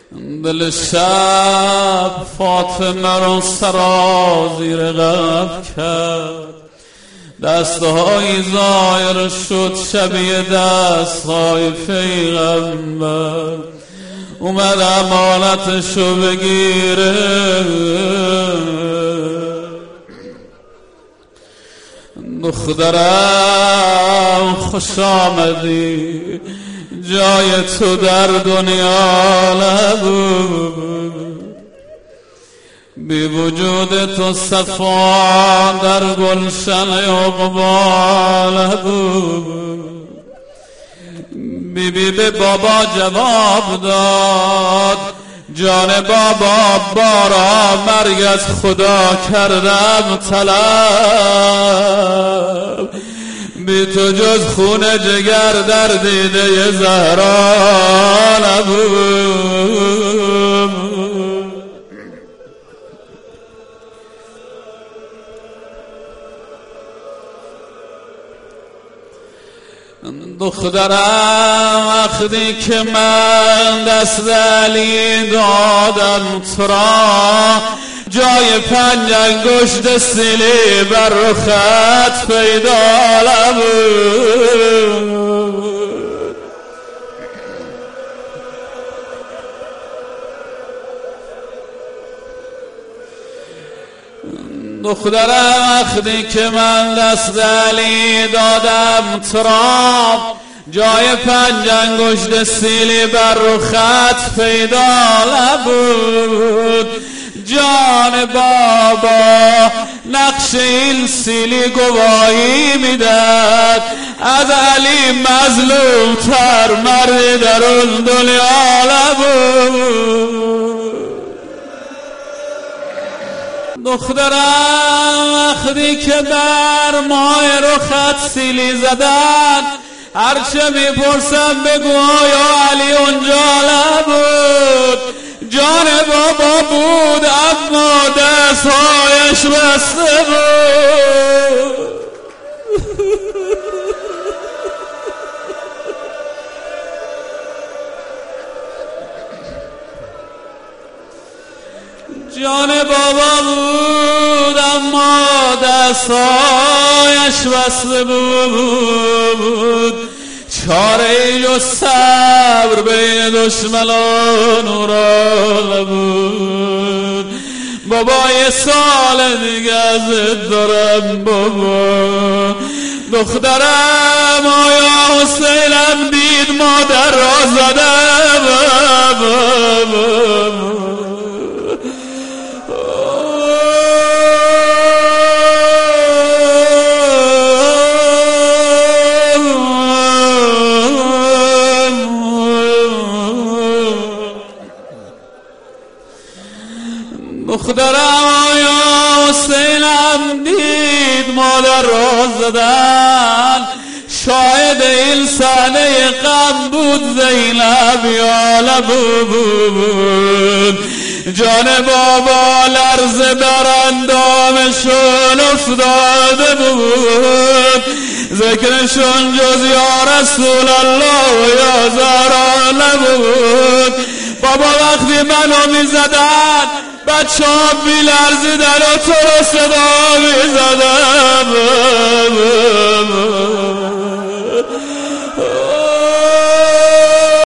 دل شب فاطمه رو سرازیر غم کرد، دستهای ظاهر شد شبیه دستهای پیغمبر. اومد امانتشو بگیره، دخترم خوش آمدی، جای تو در دنیا نبود، بی وجود تو صفا در گلشن عقبا نبود. بی به بابا جواب داد، جان بابا بارا مرگ از خدا کردم طلب، بی تو جز خون جگر در دیده زهرا نبود. دخترم وقتی که من دست علی دادم تو را، جای 5 انگشت سیلی بر رخت پیدا نبود. دخترم وقتی که من دست علی دادم تو را، جای 5 انگشت سیلی بر رخت پیدا نبود. جان بابا نقش این سیلی گواهی میداد، از علی مظلوم تر مردی در اون دنیا نبود. دخترم وقتی که بر ماه رخت سیلی زدن، هرچه میپرسم بگو آیا علی اونجا نبود؟ جان بابا بود اما دستهایش بسته بود. جان بابا بود اما دستهایش بسته بود. چاره ای جز صبر بین دشمنان او را نبود. بابا 1 سال دیگه ازت دارم بابا. دخترم آیا حسینم دید مادر را زدم بابا. دخترم آیا حسینم دید مادر را زدن؟ شاهد این صحنه غم بود زینب یا نبود. جان بابا لرزه در اندامشون افتاده بود، ذکرشون جز یا رسول الله و یا زهرا نبود. بابا وقتی منو میزدن بچه ها میلرزیدن و تو رو صدا میزدن.